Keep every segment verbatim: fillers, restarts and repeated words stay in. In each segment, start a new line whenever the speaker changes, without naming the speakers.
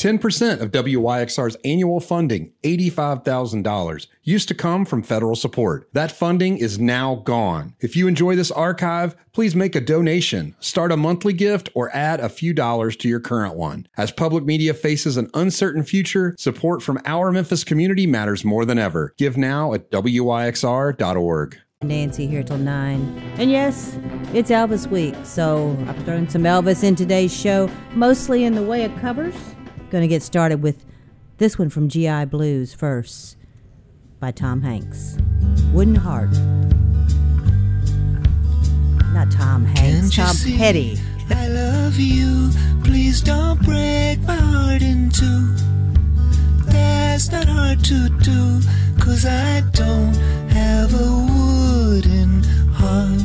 ten percent of W Y X R's annual funding, eighty-five thousand dollars, used to come from federal support. That funding is now gone. If you enjoy this archive, please make a donation, start a monthly gift, or add a few dollars to your current one. As public media faces an uncertain future, support from our Memphis community matters more than ever. Give now at W Y X R dot org.
Nancy here till nine. And yes, it's Elvis week, so I've thrown some Elvis in today's show, mostly in the way of covers. Gonna get started with this one from G I Blues first, by Tom Hanks. Wooden Heart. Not Tom Hanks, Tom Petty.
I love you, please don't break my heart in two. That's not hard to do, 'cause I don't have a wooden heart.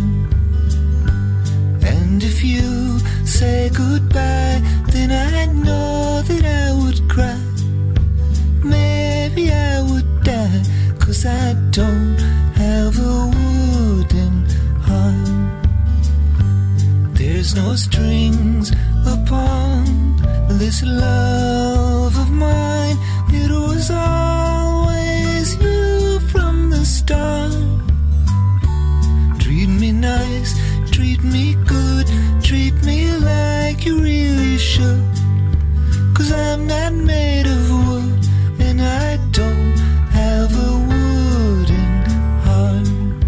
And if you say goodbye, then I know that I would cry. Maybe I would die, 'cause I don't have a wooden heart. There's no strings upon this love of mine. It was always you from the start. Treat me nice, treat me good, treat me like you really should. 'Cause I'm not made of wood, and I don't have a wooden heart.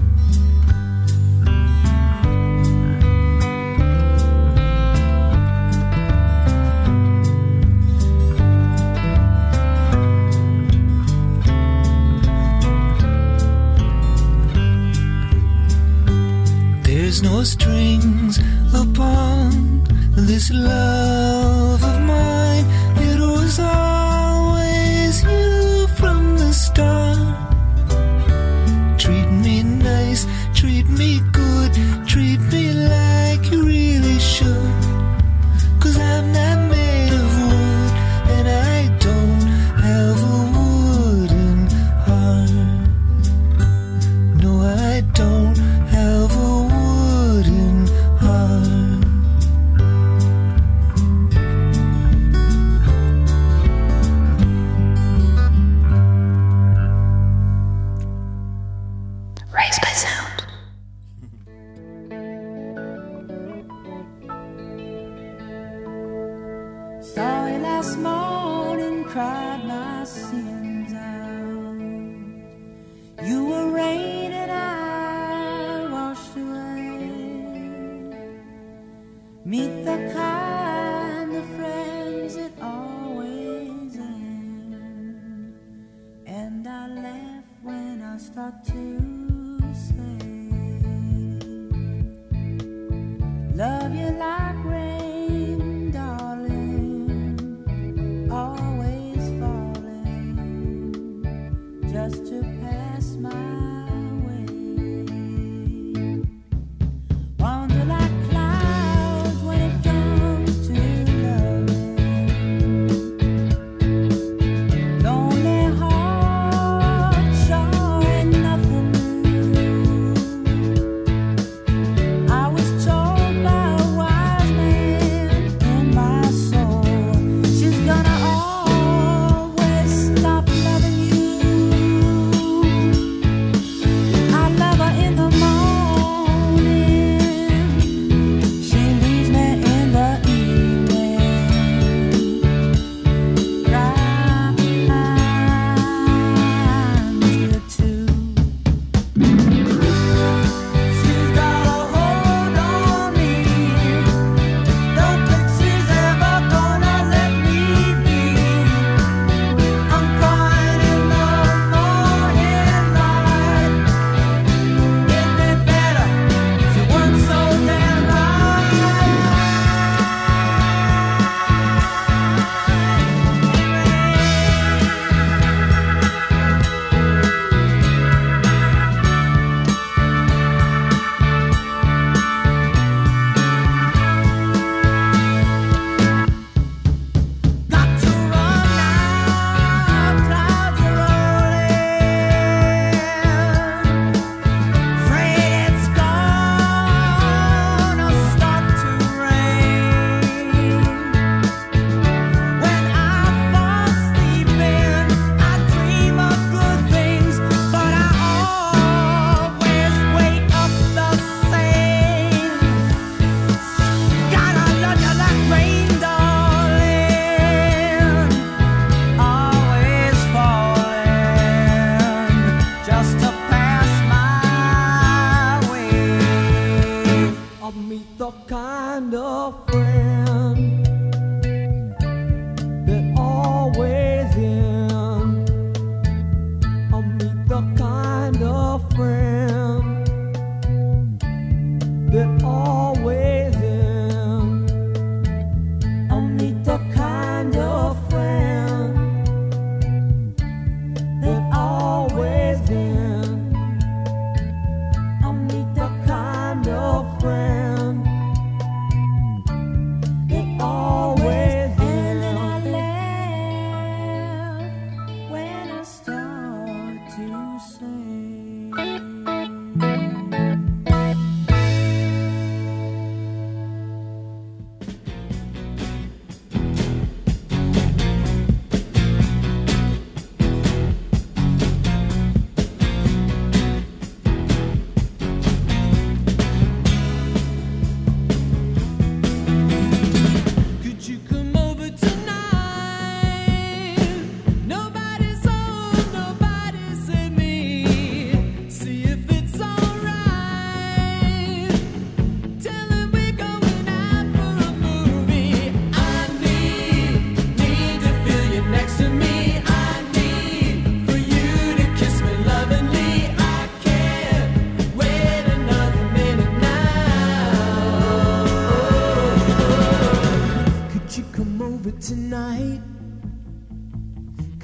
There's no strings upon this love of mine. It was always you from the start. Treat me nice, treat me good, treat me like you really should. 'Cause I'm not made of wood, and I don't have a wooden heart. No, I don't have a wooden heart.
Raised by Sound.
Saw you last morning, cried my sins out. You were rain and I washed away. Meet the kind of friends that always end. And I laugh when I start to say, love you like rain, darling, always falling.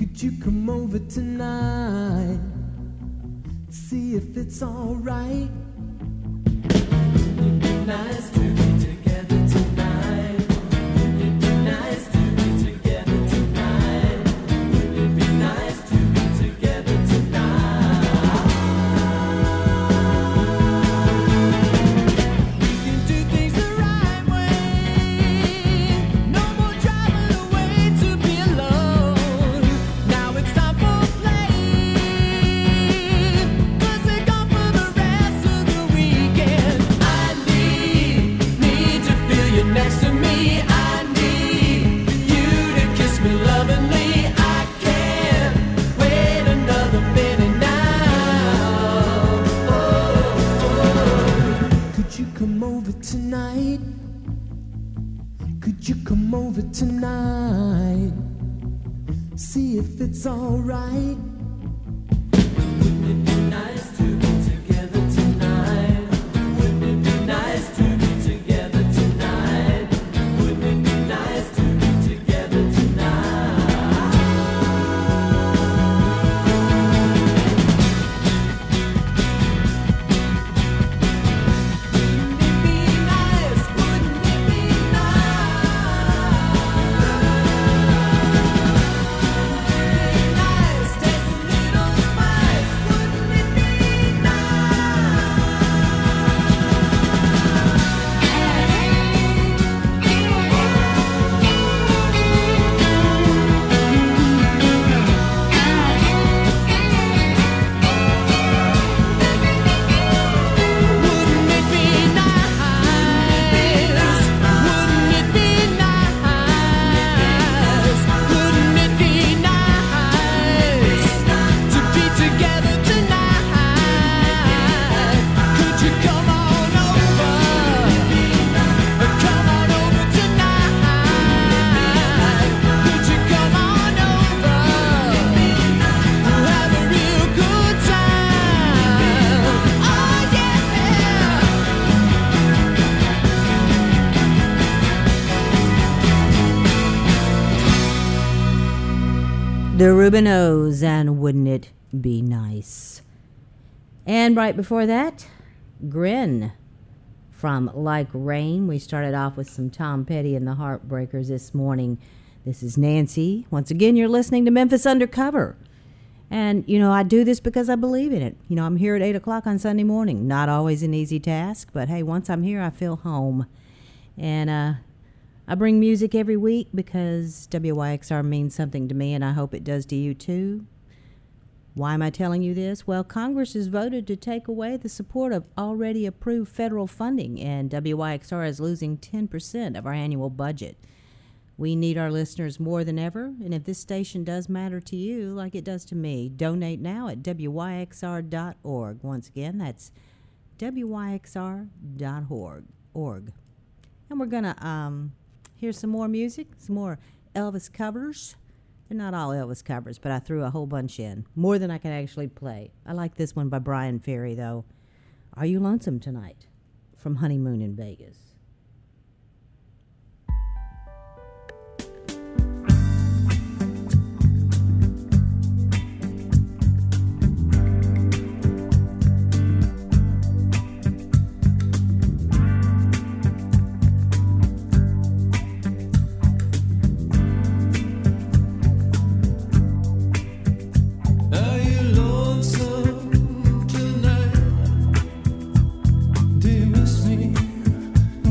Could you come over tonight? See if it's alright. It'd be nice to be together tonight. It'd be nice to be together tonight. It'd be nice to be together tonight. We can do things the right way. No more driving away to be alone. Now it's time for play. 'Cause they're gone for the rest of the weekend. I need, need to feel you next to me. I need you to kiss me lovingly. I can't wait another minute now. Oh, oh. Could you come over tonight? Could you come over tonight? See if it's alright. Wouldn't it be nice to be together tonight? Wouldn't it be nice to be together tonight? Wouldn't it be nice to be together tonight? Wouldn't it be nice? Wouldn't it be nice? Taste a little spice. Wouldn't it be Wouldn't it be nice? Wouldn't it be nice? Wouldn't it be nice to be together tonight? Could you come on over? Come on over tonight. Could you come on over? Have a real good time. Oh yeah.
The Rubinos and Wouldn't It Be Nice? And right before that, Grin from Like Rain. We started off with some Tom Petty and the Heartbreakers this morning. This is Nancy. Once again, you're listening to Memphis Undercover. And, you know, I do this because I believe in it. You know, I'm here at eight o'clock on Sunday morning. Not always an easy task, but hey, once I'm here, I feel home. And uh, I bring music every week because W Y X R means something to me, and I hope it does to you too. Why am I telling you this? Well, Congress has voted to take away the support of already approved federal funding, and W Y X R is losing ten percent of our annual budget. We need our listeners more than ever, and if this station does matter to you like it does to me, donate now at W Y X R dot org. Once again, that's W Y X R dot org. And we're going to um, hear some more music, some more Elvis covers. They're not all Elvis covers, but I threw a whole bunch in, more than I can actually play. I like this one by Brian Ferry, though. Are You Lonesome Tonight? From Honeymoon in Vegas.
Are you lonesome tonight? Do you miss me?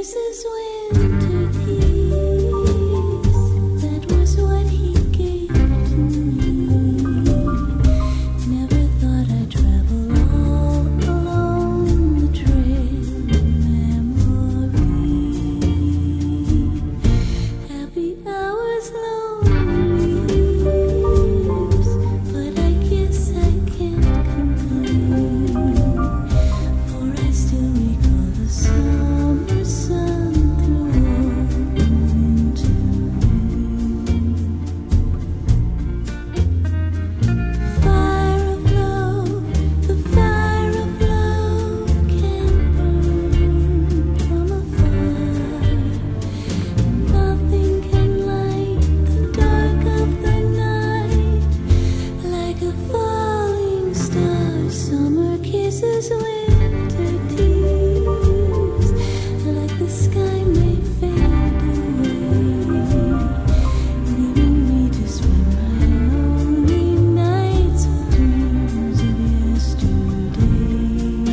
kisses winter tears. That was what he gave to me. Never thought I'd travel all along the trail of memory. Happy hours, lonely years, but I guess I can't complain, for I still recall the summer sun through all the winter rain. Fire of love, the fire of love can burn from afar, and nothing can light the dark of the night like a falling star. Summer kisses, winter tears, like the sky may fade away, leaving me to spend my lonely nights with dreams of yesterday.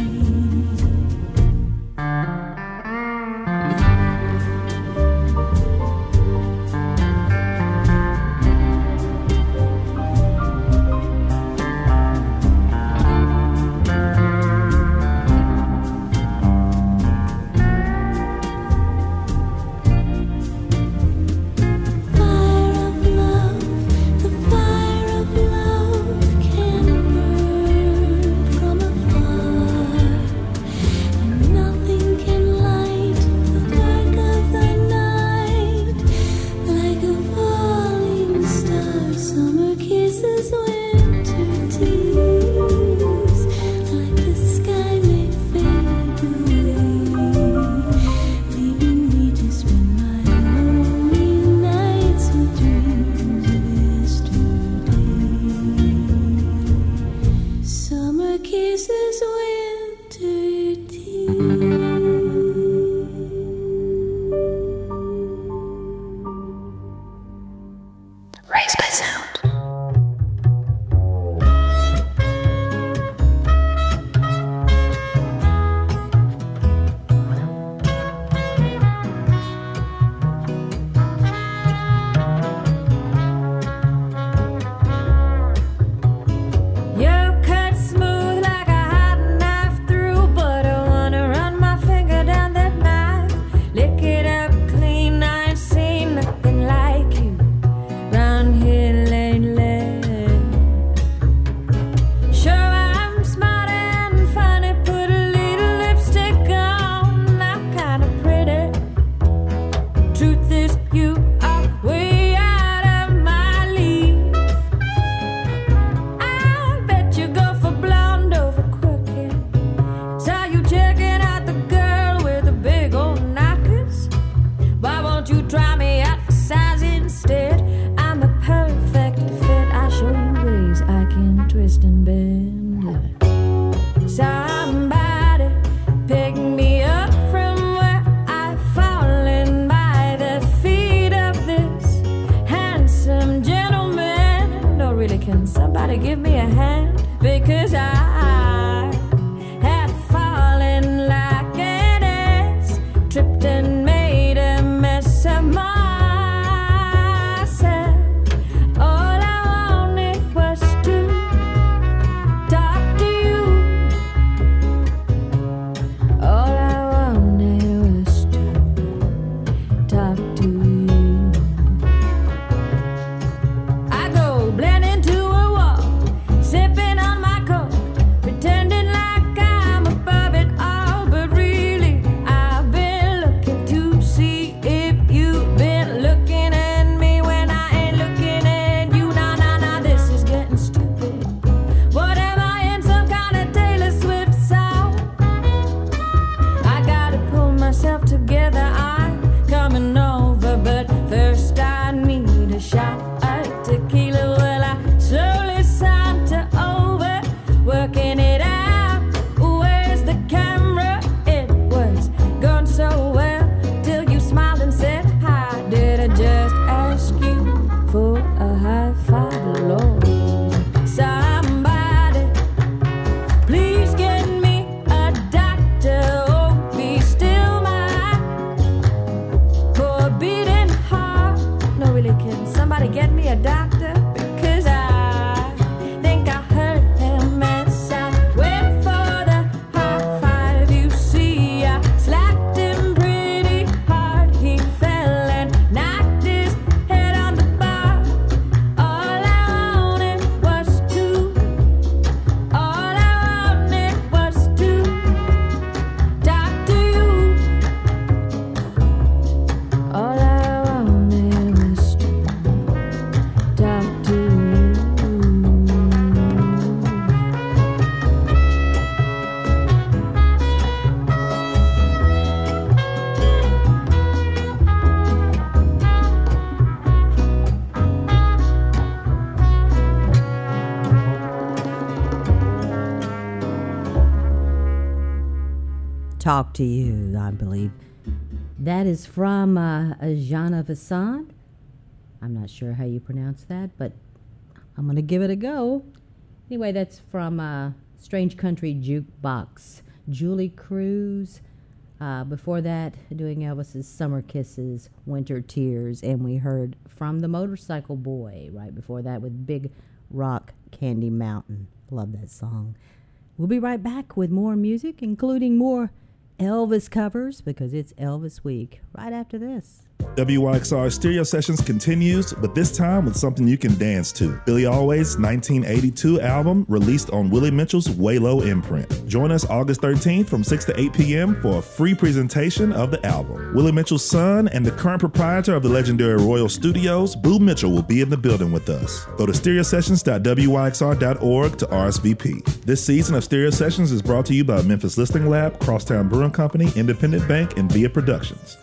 Fire of love, the fire of love can burn from afar, and nothing can light the dark of the night like a falling star. Summer kisses, winter tears, like the sky may fade away, leaving me to spend my lonely nights with dreams of yesterday. Summer kisses, winter tears.
Raised by Sound.
You cut smooth like a hot knife through, but I wanna run my finger down that knife, lick it up clean. I ain't seen nothing like you round here lately. Sure, I'm smart and funny, put a little lipstick on. I'm kinda pretty. Truth is, you are way out of my league. I bet you go for blonde over crooked. Saw you checking out the girl with the big old knockers. Why won't you try me out for size instead? I'm a perfect fit. I show you ways I can twist and bend. Somebody pick me up from where I've fallen by the feet of this handsome gentleman. No, really, can somebody give me a hand? Because I have fallen like an ass, tripped and made a mess of myself. All I wanted was to talk to you. All I wanted was to talk to you. I go blend into a wall, sipping on my coat,
Talk to You, I believe. That is from uh, Ajana Vasan. I'm not sure how you pronounce that, but I'm going to give it a go. Anyway, that's from uh, Strange Country Jukebox. Julie Cruz. Uh, before that, doing Elvis's Summer Kisses, Winter Tears, and we heard From the Motorcycle Boy right before that with Big Rock Candy Mountain. Love that song. We'll be right back with more music, including more Elvis covers, because it's Elvis Week, right after this.
W Y X R Stereo Sessions continues, but this time with something you can dance to. Billy Always' nineteen eighty-two album released on Willie Mitchell's Waylo imprint. Join us August thirteenth from six to eight p.m. for a free presentation of the album. Willie Mitchell's son and the current proprietor of the legendary Royal Studios, Boo Mitchell, will be in the building with us. Go to stereo sessions dot w y x r dot org to R S V P. This season of Stereo Sessions is brought to you by Memphis Listing Lab, Crosstown Brewing Company, Independent Bank, and Via Productions.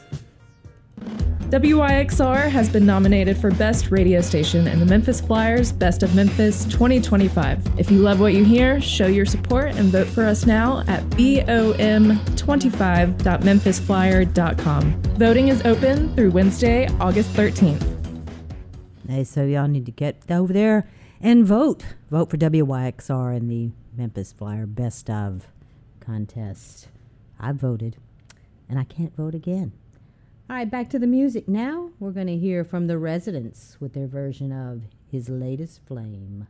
W Y X R has been nominated for Best Radio Station in the Memphis Flyers Best of Memphis twenty twenty-five. If you love what you hear, show your support and vote for us now at b o m twenty-five dot memphis flyer dot com. Voting is open through Wednesday, August thirteenth.
Hey, so y'all need to get over there and vote. Vote for W Y X R in the Memphis Flyer Best of contest. I voted, and I can't vote again. All right, back to the music now. We're going to hear from the Residents with their version of His Latest Flame.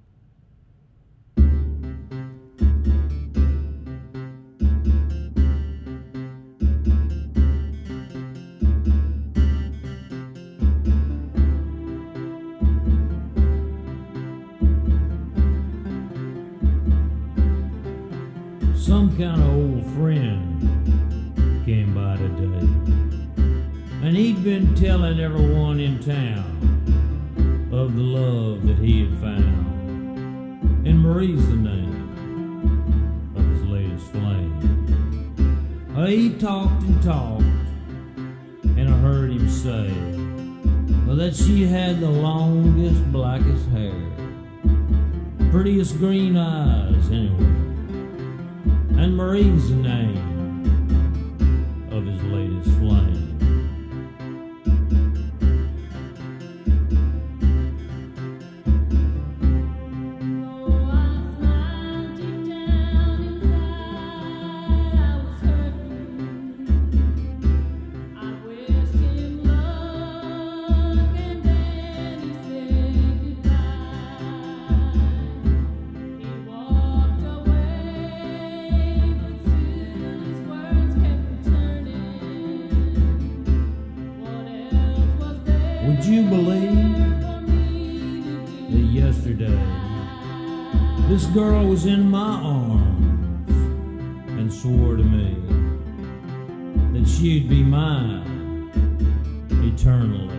Some kind of old friend came by today, and he'd been telling everyone in town of the love that he had found. And Marie's the name of his latest flame. Uh, he talked and talked, and I heard him say well, that she had the longest, blackest hair, prettiest green eyes anyway. And Marie's the name of his latest flame. Would you believe that yesterday this girl was in my arms and swore to me that she'd be mine eternally?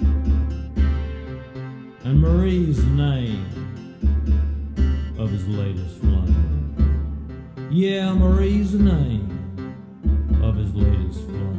And Marie's the name of his latest flame. Yeah, Marie's the name of his latest flame.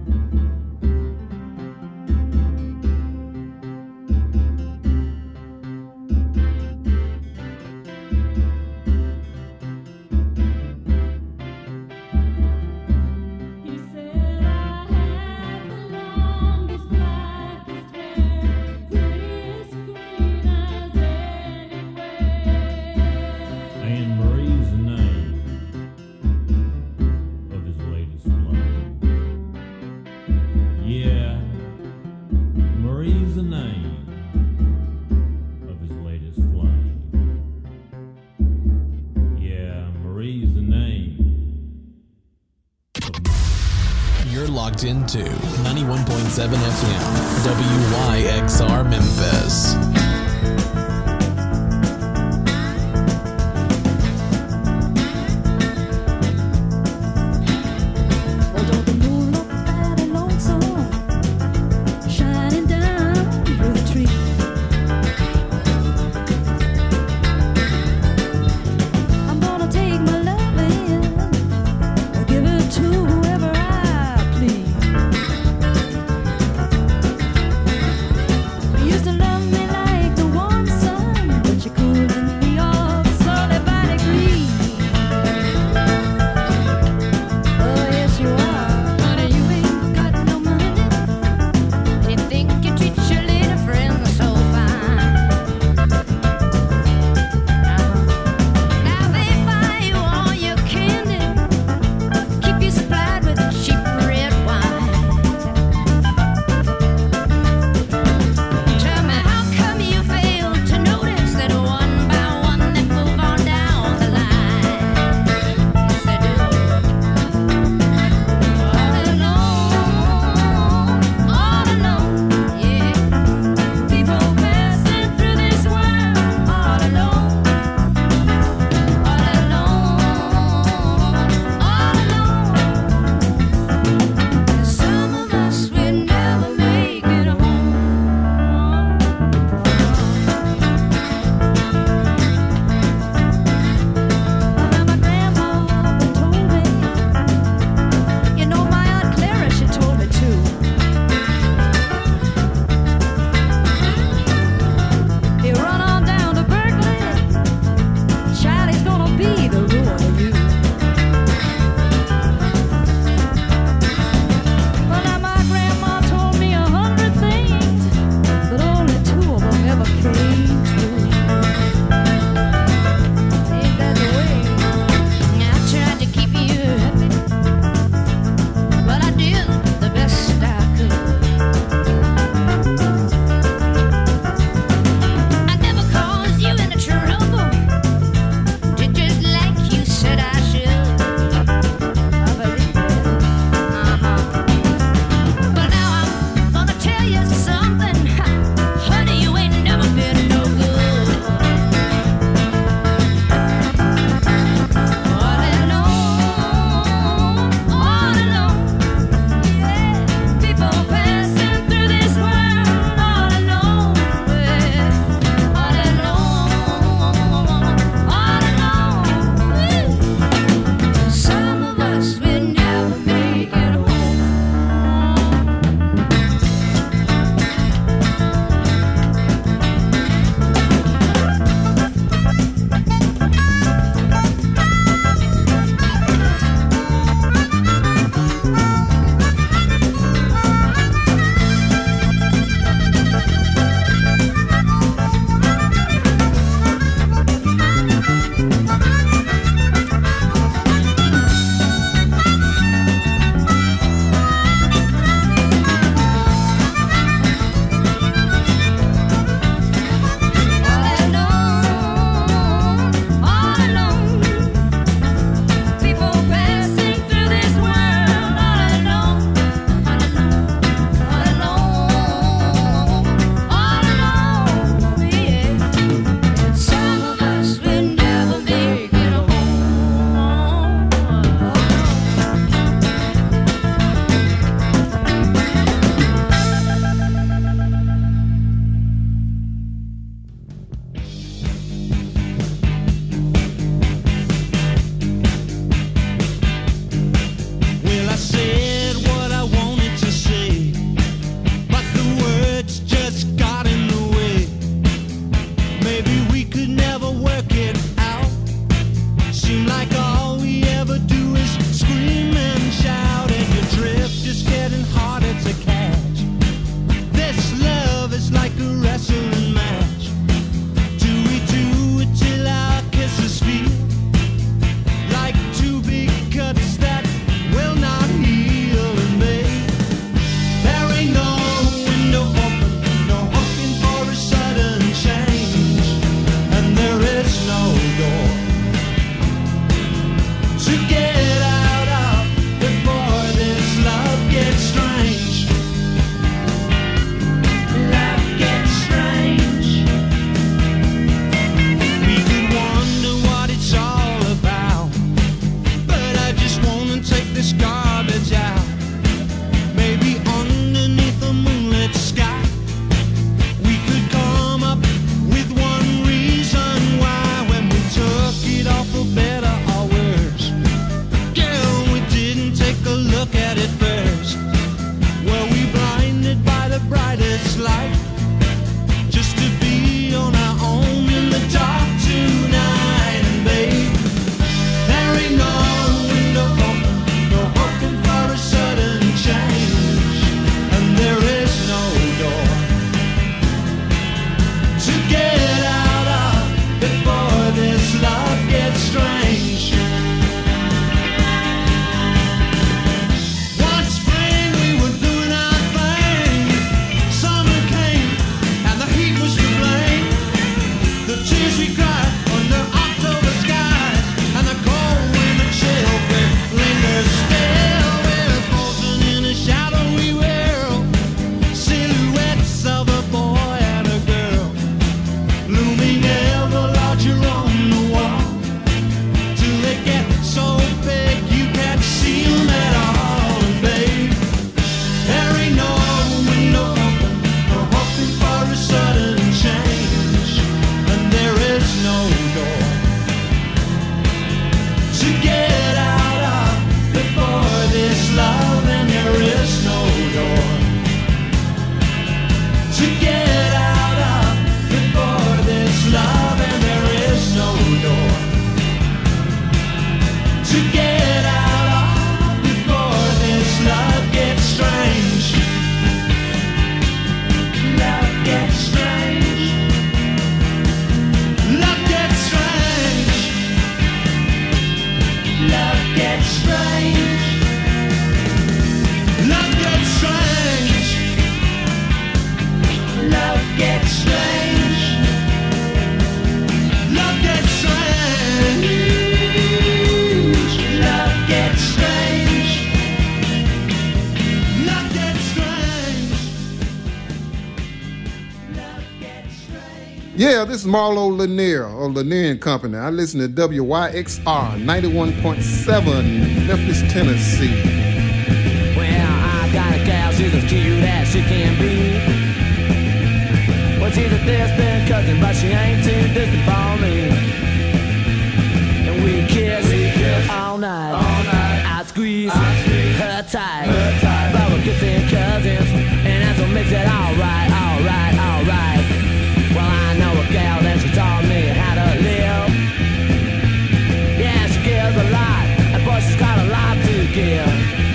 Into ninety-one point seven F M, W Y X R Memphis.
Used to love me like this garbage out. Maybe underneath the moonlit sky, we could come up with one reason why. When we took it all for better or worse, girl, we didn't take a look at it first. Were we blinded by the brightest light, just to be on our own in the dark tonight? And babe, there ain't no window open, no hoping for a sudden change, and there is no door to get out of before this love gets strange. One spring we were doing our thing, summer came and the heat was to blame. The tears we cried under October skies, and the cold wind and chill grip lingers still. We're frozen in a shadowy world, silhouettes of a boy and a girl, looming ever larger on the wall, till they get so big you can't see them at all. And babe, there ain't no window open, no hoping for a sudden change, and there is no door to get out of before this love, and there is no door to get out of before this love, and there is no door to get out of before this love gets strange. Love gets strange. Love gets strange. Love gets strange. Love gets strange. Love gets strange. Love gets strange. Love gets strange. Love gets strange. Love gets strange.
Yeah, this is Marlo Lanier of Lanier and Company. I listen to W Y X R ninety-one point seven, Memphis, Tennessee.
Well, I got a gal, she's as cute as she can be. Well, she's a distant cousin, but she ain't too distant for me. And we kiss, we kiss all night, all night. I squeeze, I squeeze her tight, her tight. But we're kissing cousins, and that's what makes it alright, alright, alright. Well, I know a gal that she taught me how to live. Yeah, she gives a lot, and boy, she's got a lot to give.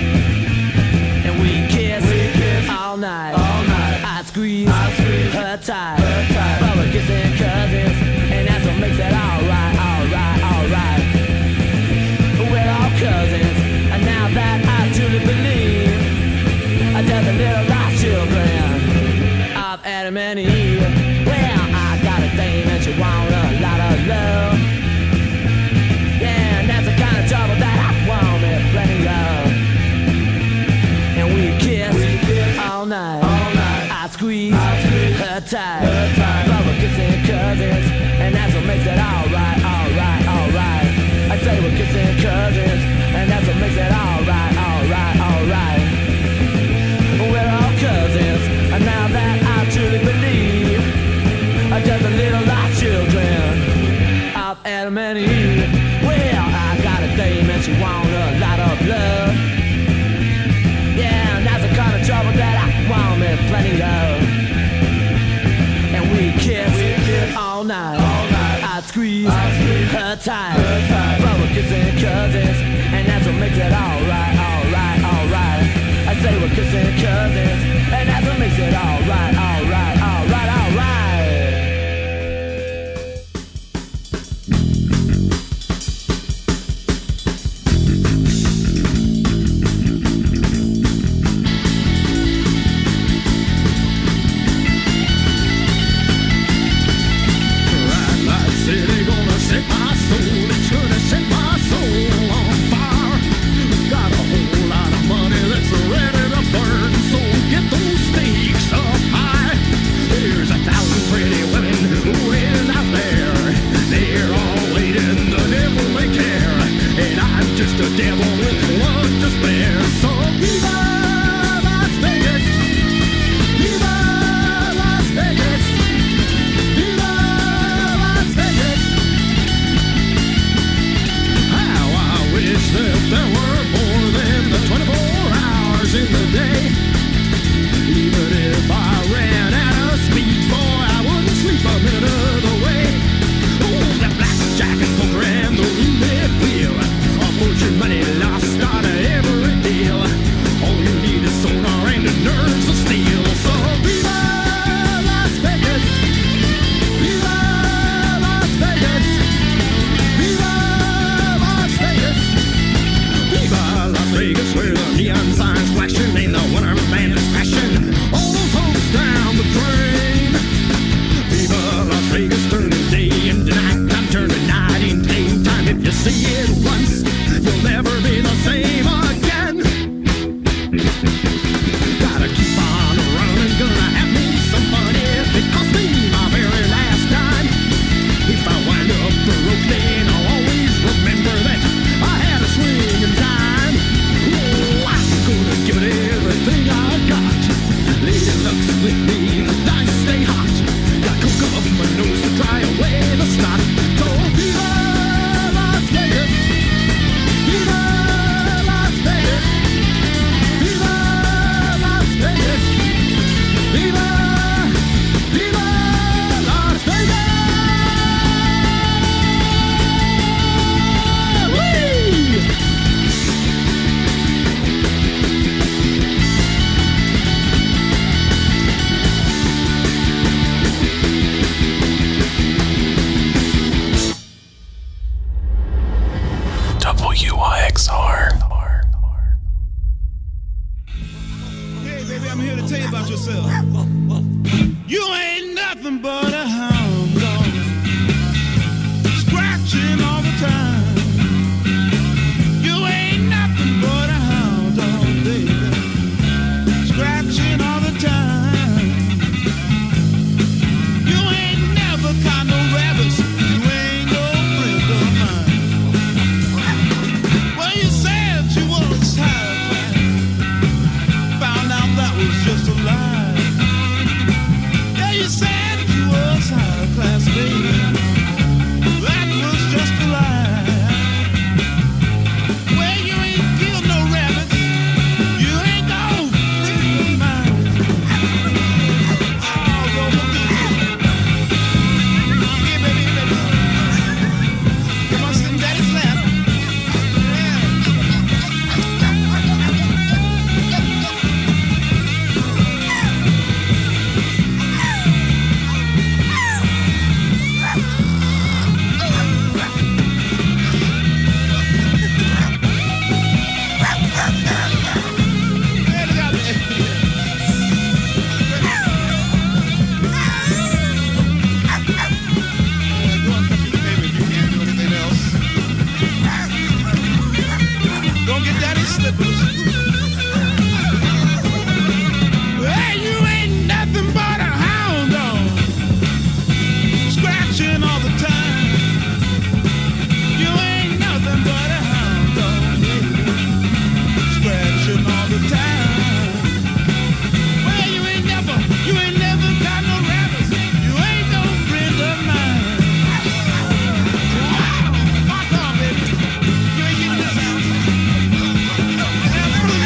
And we kiss, we kiss all night, all night. I squeeze, I squeeze her tight, her tight. But we're kissing cousins, and that's what makes it alright, alright, alright. We're all cousins, and now that I truly believe, I just the little lost children of Adam and Eve. Well, I got a dame and she want a lot of love. Yeah, and that's the kind of trouble that I want me plenty of. And we kiss, we kiss all night, all night. I squeeze, I squeeze her tight, her tight. But we're kissing cousins, and that's what makes it alright, alright, alright. I say we're kissing cousins, and that's what makes it alright, alright, alright. We're all cousins, and now that I truly believe, are just the little lost children of Adam and Eve. Well, I got a dame and she want a lot of love. Yeah, and that's the kind of trouble that I want me plenty of. And we kiss, we kiss all night, all night. I squeeze, I squeeze her tight, her tight. But we're kissing cousins, and that's what makes it alright, alright, alright. I say we're kissing cousins, and that's what makes it alright, alright, alright, alright.
just a devil with one to spare. Vegas where the neon signs flashing and the winter band is crashing. All those hopes down the drain. Viva Las Vegas, turning day into night. I'm turning night into daytime. If you see it once, you'll never be the same again. Gotta keep on running, gonna have me some fun if it costs me my very last dime. If I wind up broke, then I'll always remember that I had a swinging dime. Oh, I'm gonna give it everything I got. Lady luck's with me, dice stay hot. Got coke up my nose to dry away the snot. So viva Las Vegas, viva Las Vegas, viva Las Vegas, viva, viva Las Vegas. Whee!
W Y X R.
Hey, baby, I'm here to tell you about yourself. You ain't nothing but a hound dog, scratching all the time. You ain't nothing but a hound dog, baby, scratching all the time. You ain't never caught no rabbits. You ain't no friend of mine. Well, you said you was high class. Found out that was just a lie. Yeah, you said you was high class, baby. That was just a lie. Well, you ain't killed no rabbits. You ain't no friend of mine. Oh, Roman Goose. Yeah, baby, baby. Come on, sit in daddy's lap. Don't get daddy's slippers. Hey, you ain't nothing but a hound dog, scratching all the time. You ain't nothing but a hound dog, scratching all the time. Well, you ain't never, you ain't never got no rabbits. You ain't no friend of mine. Fuck off, baby. You ain't getting this out.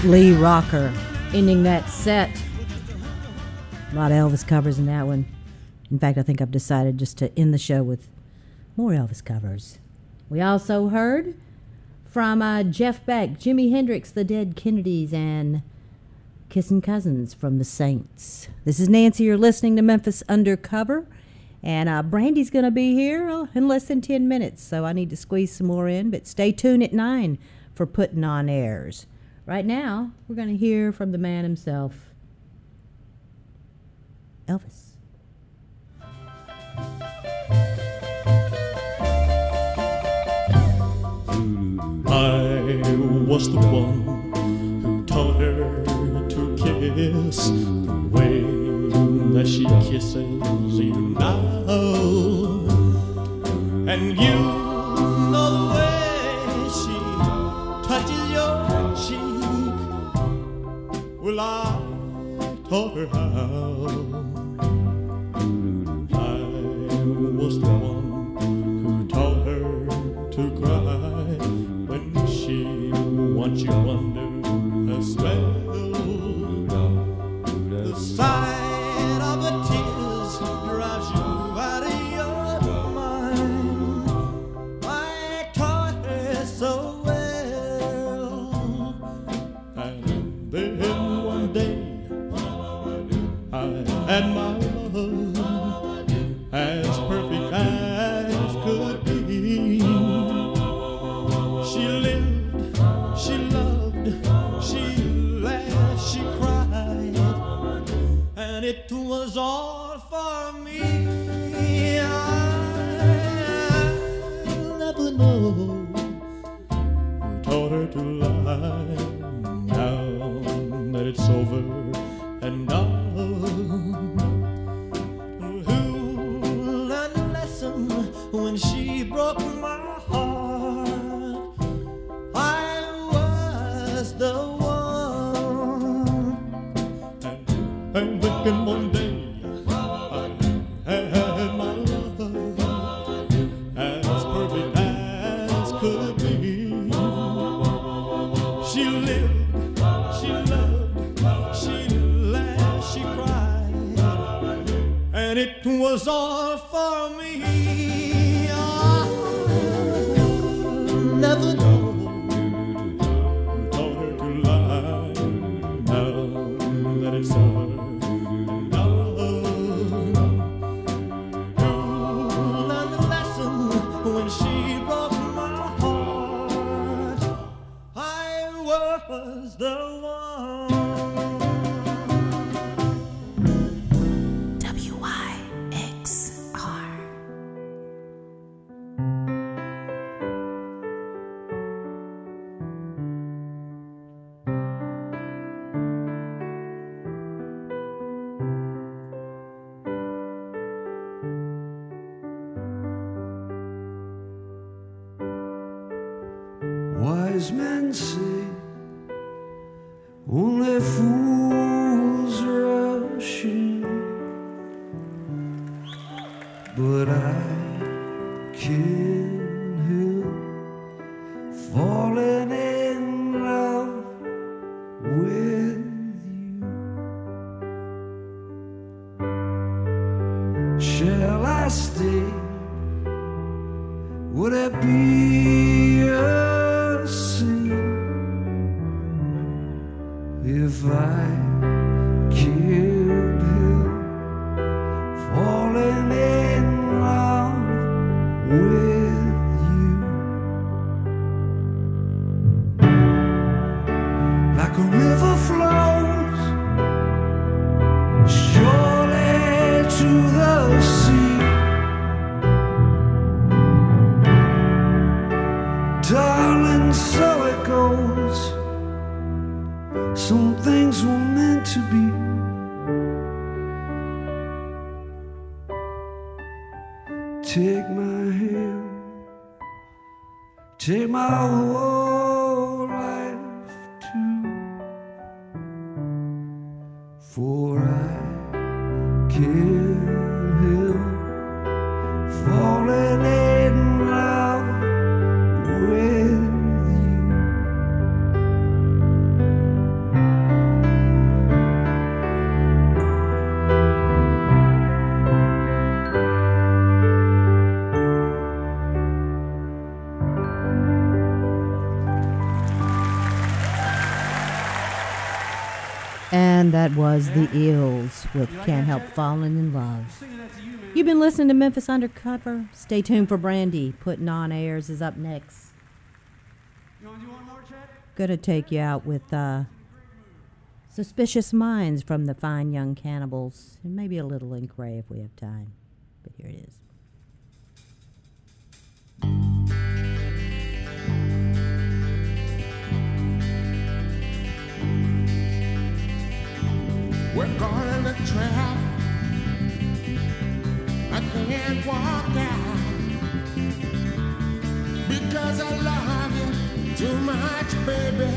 Lee Rocker ending that set. A lot of Elvis covers in that one. In fact, I think I've decided just to end the show with more Elvis covers. We also heard from uh, Jeff Beck, Jimi Hendrix, The Dead Kennedys, and Kissin' Cousins from the Saints. This is Nancy. You're listening to Memphis Undercover. And uh, Brandy's going to be here uh, in less than ten minutes, so I need to squeeze some more in. But stay tuned at nine for Putting On Airs. Right now, we're going to hear from the man himself, Elvis.
I was the one who taught her to kiss the way that she kisses you now. And you know the way she touches your cheek. Well, I taught her how. I was the one who taught her to cry when she wants you under her spell. The sight of the tears drives you out of your mind. I taught her so well. And then one day I had my love as perfect as could be. She lived, she loved, she laughed, she cried, and it was all for me. I'll never know who taught her to lie. Now that it's over and done, who learned a lesson when she broke my heart? I was the one. And, and then one day I had my love as perfect as could be. She lived, she loved, she laughed, she cried, and it was all for me. I'll never know who taught her to lie. Now that it's over, no, who learned the lesson when she broke my heart? I was the one.
W Y X R.
Wise men say only fools rush in, but I can't help falling in love with you. Shall I stay? Would it be a sin if I can't help falling in love with you? Like a river flows surely to the sea, darling, so it goes. Some things were meant to be. Take my hand, take my whole life too, for I can't help falling in love with you.
And that was the Eels with Can't Help Falling in Love. You've been listening to Memphis Undercover. Stay tuned for Brandy. Putting on Airs is up next. Gonna take you out with uh, Suspicious Minds from the Fine Young Cannibals. And maybe a little Link Ray if we have time. But here it is.
We're caught in a trap. I can't walk out because I love you too much, baby.